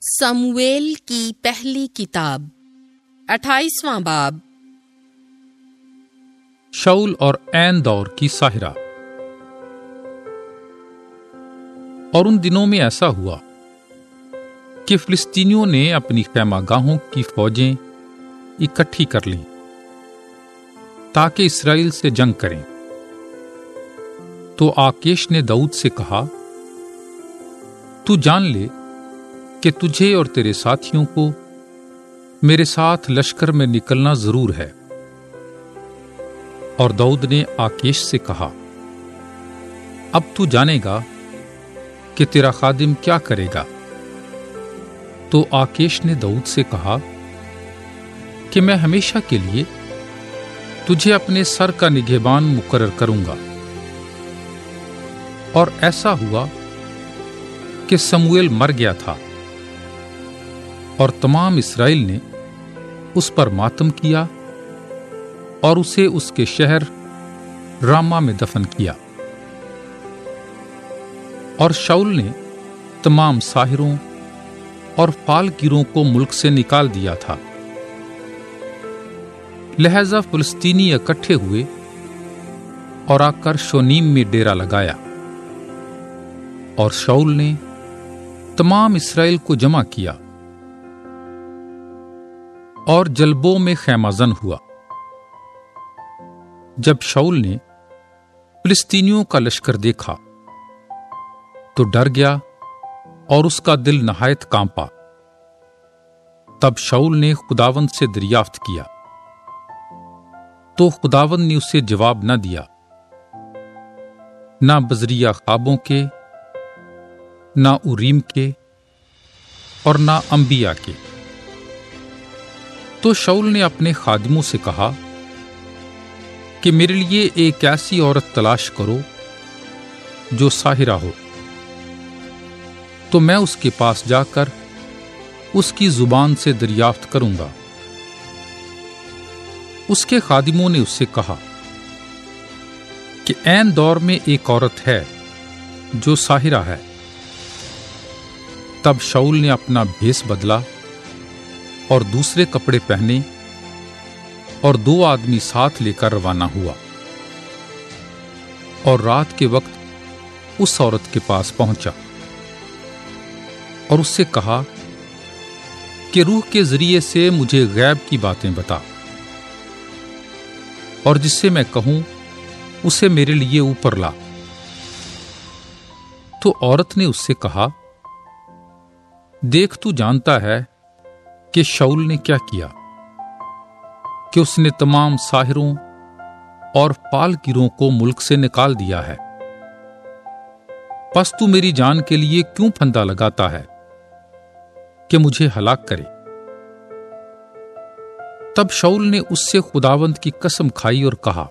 Samuel کی پہلی کتاب 28واں باب۔ شاؤل اور عین دور کی ساحرہ۔ اور ان دنوں میں ایسا ہوا کہ فلسطینیوں نے اپنی خیمہ گاہوں کی فوجیں اکٹھی کر لیں تاکہ اسرائیل سے جنگ کریں۔ تو آکیش نے داؤد سے کہا، تو جان لے کہ تجھے اور تیرے ساتھیوں کو میرے ساتھ لشکر میں نکلنا ضرور ہے۔ اور داؤد نے آکیش سے کہا، اب تو جانے گا کہ تیرا خادم کیا کرے گا۔ تو آکیش نے داؤد سے کہا کہ میں ہمیشہ کے لیے تجھے اپنے سر کا نگہبان مقرر کروں گا۔ اور ایسا ہوا کہ سمویل مر گیا تھا، اور تمام اسرائیل نے اس پر ماتم کیا اور اسے اس کے شہر راما میں دفن کیا۔ اور شاؤل نے تمام ساحروں اور فالگیروں کو ملک سے نکال دیا تھا۔ لہذا فلسطینی اکٹھے ہوئے اور آ کر شونیم میں ڈیرا لگایا۔ اور شاؤل نے تمام اسرائیل کو جمع کیا اور جلبوں میں خیمہ زن ہوا۔ جب شاؤل نے فلسطینیوں کا لشکر دیکھا تو ڈر گیا اور اس کا دل نہایت کانپا۔ تب شاؤل نے خداوند سے دریافت کیا، تو خداوند نے اسے جواب نہ دیا، نہ بذریعہ خوابوں کے، نہ اوریم کے، اور نہ انبیاء کے۔ تو شاؤل نے اپنے خادموں سے کہا کہ میرے لیے ایک ایسی عورت تلاش کرو جو ساحرہ ہو، تو میں اس کے پاس جا کر اس کی زبان سے دریافت کروں گا۔ اس کے خادموں نے اس سے کہا کہ عین دور میں ایک عورت ہے جو ساحرہ ہے۔ تب شاؤل نے اپنا بھیس بدلا اور دوسرے کپڑے پہنے اور 2 آدمی ساتھ لے کر روانہ ہوا، اور رات کے وقت اس عورت کے پاس پہنچا اور اس سے کہا کہ روح کے ذریعے سے مجھے غیب کی باتیں بتا، اور جس سے میں کہوں اسے میرے لیے اوپر لا۔ تو عورت نے اس سے کہا، دیکھ تو جانتا ہے کہ شاؤل نے کیا کیا، کہ اس نے تمام ساحروں اور فالگیروں کو ملک سے نکال دیا ہے۔ پس تو میری جان کے لیے کیوں پھندا لگاتا ہے کہ مجھے ہلاک کرے؟ تب شاؤل نے اس سے خداوند کی قسم کھائی اور کہا،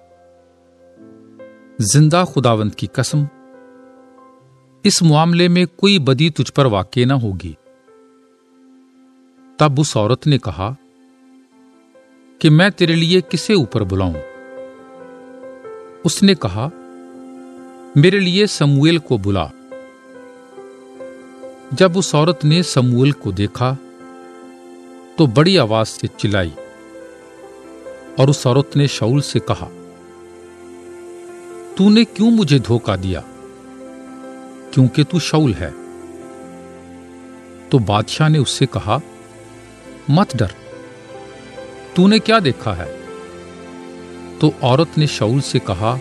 زندہ خداوند کی قسم، اس معاملے میں کوئی بدی تجھ پر واقع نہ ہوگی۔ تب اس عورت نے کہا کہ میں تیرے لیے کسے اوپر بلاؤں؟ اس نے کہا، میرے لیے سمویل کو بلا۔ جب اس عورت نے سمویل کو دیکھا تو بڑی آواز سے چلائی، اور اس عورت نے شاؤل سے کہا، تو نے کیوں مجھے دھوکہ دیا؟ کیونکہ تو شاؤل ہے۔ تو بادشاہ نے اس سے کہا، مت ڈر، تو نے کیا دیکھا ہے؟ تو عورت نے شاؤل سے کہا،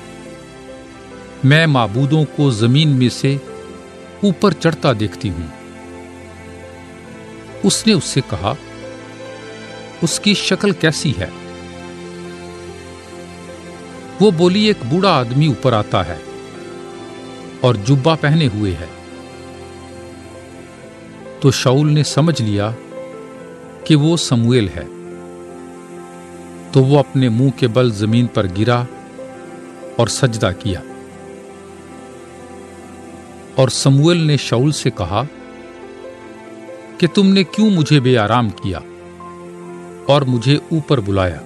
میں معبودوں کو زمین میں سے اوپر چڑھتا دیکھتی ہوں۔ اس نے اس سے کہا، اس کی شکل کیسی ہے؟ وہ بولی، ایک بوڑھا آدمی اوپر آتا ہے اور جبہ پہنے ہوئے ہے۔ تو شاؤل نے سمجھ لیا کہ وہ سمویل ہے، تو وہ اپنے منہ کے بل زمین پر گرا اور سجدہ کیا۔ اور سمویل نے شاؤل سے کہا کہ تم نے کیوں مجھے بے آرام کیا اور مجھے اوپر بلایا؟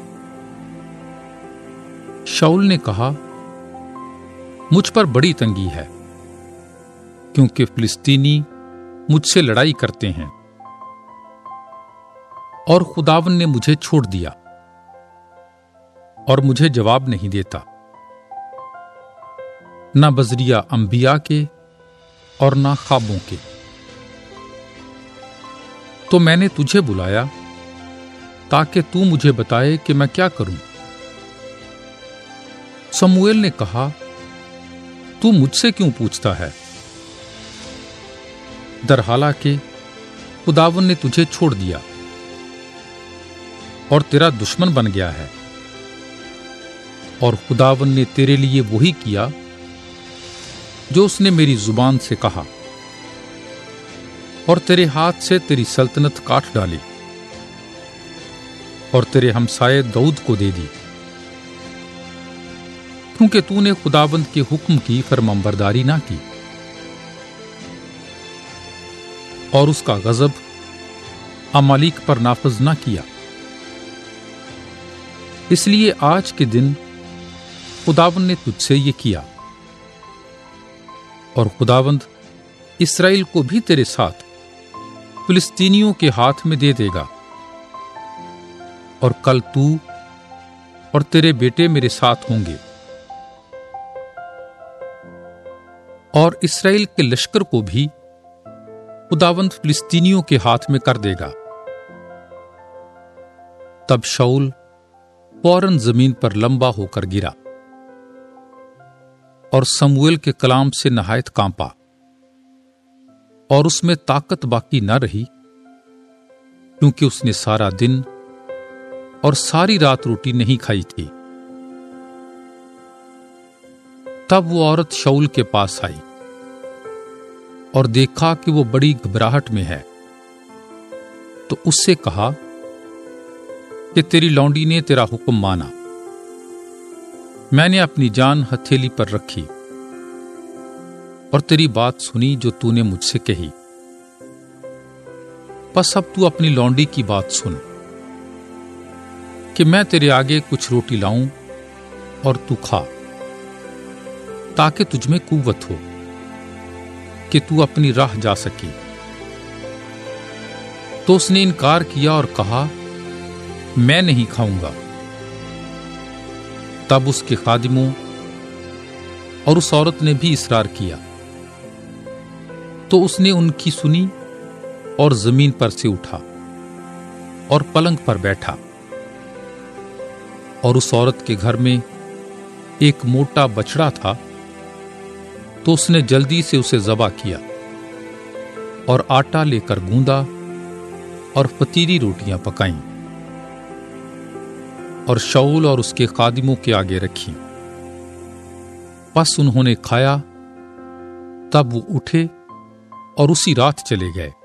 شاؤل نے کہا، مجھ پر بڑی تنگی ہے، کیونکہ فلسطینی مجھ سے لڑائی کرتے ہیں۔ اور خداوند نے مجھے چھوڑ دیا اور مجھے جواب نہیں دیتا، نہ بذریعہ انبیاء کے اور نہ خوابوں کے۔ تو میں نے تجھے بلایا تاکہ تو مجھے بتائے کہ میں کیا کروں۔ سموئیل نے کہا، تو مجھ سے کیوں پوچھتا ہے؟ درحالانکہ خداوند نے تجھے چھوڑ دیا اور تیرا دشمن بن گیا ہے، اور خداوند نے تیرے لیے وہی کیا جو اس نے میری زبان سے کہا، اور تیرے ہاتھ سے تیری سلطنت کاٹ ڈالی اور تیرے ہمسائے داؤد کو دے دی، کیونکہ تو نے خداوند کے حکم کی فرمانبرداری نہ کی اور اس کا غضب عمالیق پر نافذ نہ کیا۔ اس لیے آج کے دن خداوند نے تجھ سے یہ کیا، اور خداوند اسرائیل کو بھی تیرے ساتھ فلسطینیوں کے ہاتھ میں دے دے گا، اور کل تو اور تیرے بیٹے میرے ساتھ ہوں گے، اور اسرائیل کے لشکر کو بھی خداوند فلسطینیوں کے ہاتھ میں کر دے گا۔ تب شاؤل فوراً زمین پر لمبا ہو کر گرا اور سموئیل کے کلام سے نہایت کانپا، اور اس میں طاقت باقی نہ رہی، کیونکہ اس نے سارا دن اور ساری رات روٹی نہیں کھائی تھی۔ تب وہ عورت شاؤل کے پاس آئی اور دیکھا کہ وہ بڑی گھبراہٹ میں ہے، تو اس سے کہا کہ تیری لونڈی نے تیرا حکم مانا، میں نے اپنی جان ہتھیلی پر رکھی اور تیری بات سنی جو تو نے مجھ سے کہی۔ پس اب تو اپنی لونڈی کی بات سن کہ میں تیرے آگے کچھ روٹی لاؤں اور تو کھا، تاکہ تجھ میں قوت ہو کہ تو اپنی راہ جا سکے۔ تو اس نے انکار کیا اور کہا، میں نہیں کھاؤں گا۔ تب اس کے خادموں اور اس عورت نے بھی اصرار کیا، تو اس نے ان کی سنی اور زمین پر سے اٹھا اور پلنگ پر بیٹھا، اور اس عورت کے گھر میں ایک موٹا بچڑا تھا، تو اس نے جلدی سے اسے ذبح کیا اور آٹا لے کر گوندا اور فطیری روٹیاں پکائیں اور شاؤل اور اس کے خادموں کے آگے رکھی۔ پس انہوں نے کھایا، تب وہ اٹھے اور اسی رات چلے گئے۔